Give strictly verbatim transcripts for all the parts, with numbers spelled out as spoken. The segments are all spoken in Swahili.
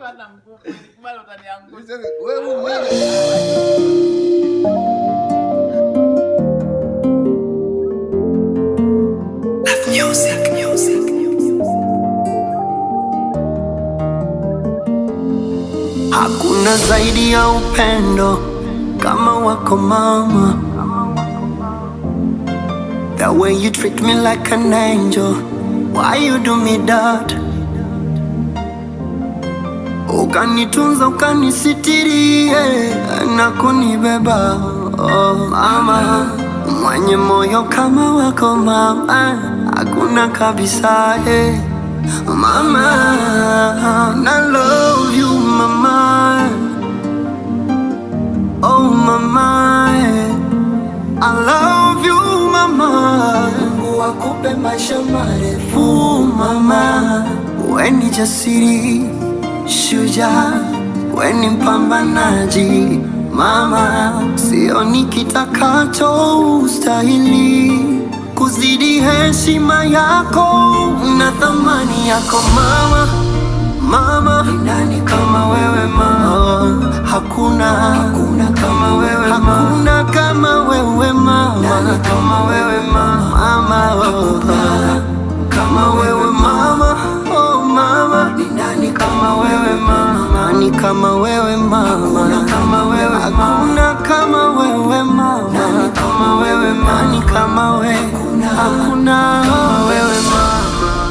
Bwana mkuu, nikubali utaniangusha. Wewe wewe. Music, music. Hakuna zaidi ya upendo kama wako mama. The way you treat me like an angel, why you do me that? Ukanitunza, ukanisitiri, yeah, na kunibeba. Oh mama, mwenye moyo kama wako mama, hakuna kabisa, yeah. Mama, I love you mama. Oh mama, I love you mama. Mungu akupe maisha marefu mama. We ni jasiri, shujaa, we ni mpambanaji mama. Sioni kitakacho ustahili kuzidi heshima yako na thamani yako mama. Mama, ni nani kama wewe mama? Hakuna, hakuna kama wewe mama. Hakuna kama wewe mama. Nani kama wewe mama? Mama, oh, kama wewe mama. Oh mama, ni nani kama wewe mama? Nani kama wewe mama? Hakuna kama wewe mama. Hakuna kama wewe mama. Nani kama wewe mama? Nani kama wewe? Hakuna, hakuna kama wewe mama.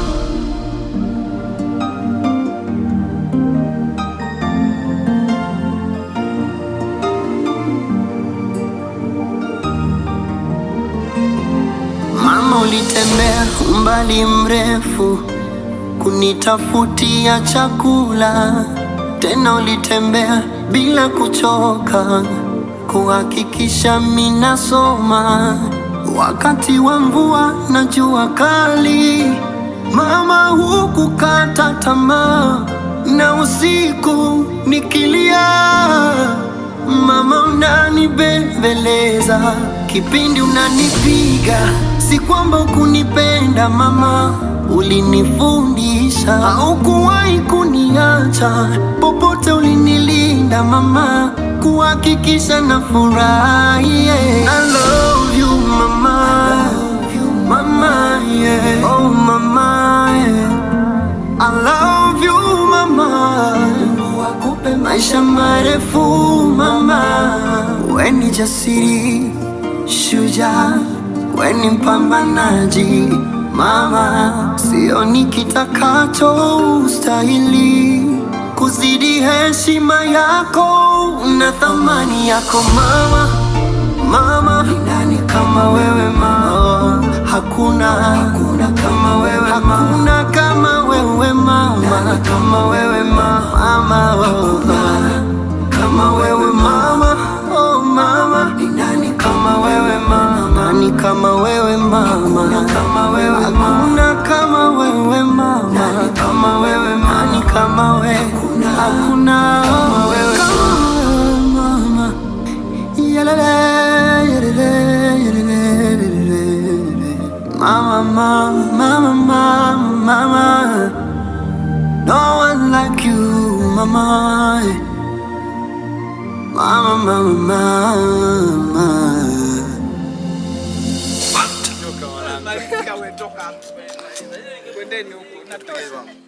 Mama, ulitembea umbali mrefu kunitafutia chakula, tena ulitembea bila kuchoka kuhakikisha mina soma wakati wa mvua na jua kali. Mama, hukukata tamaa na usiku nikilia, mama unanibembeleza kipindi unanipiga. Si kwamba ukunipenda mama, ulinifundisha. Haukuwahi kuniacha, popote ulinilinda mama, kuhakikisha na furahi, yeah. I love you mama, mama, yeah. Oh mama, yeah. I love you mama. Mungu akupe maisha marefu mama. We ni jasiri, shujaa, we ni mpambanaji mama. Sioni kitakacho ustahili kuzidi heshima yako na thamani yako mama. Mama, ni nani kama wewe mama? Hakuna, hakuna kama wewe mama. Hakuna kama wewe mama. Nani kama wewe mama? Mama, oh, kama wewe mama. Oh mama, ni nani kama wewe mama? Nani kama wewe mama? Hakuna kama wewe mama. Hakuna kama wewe mama. Nani kama wewe mama? Nani kama wewe? Hakuna, hakuna kama wewe mama. Yalele, yalele, yalele, yalele. Mama, mama, mama, mama. No one like you, mama. Mama, mama, mama. Toka wana. Toka wewe toka. Kwendeni huko.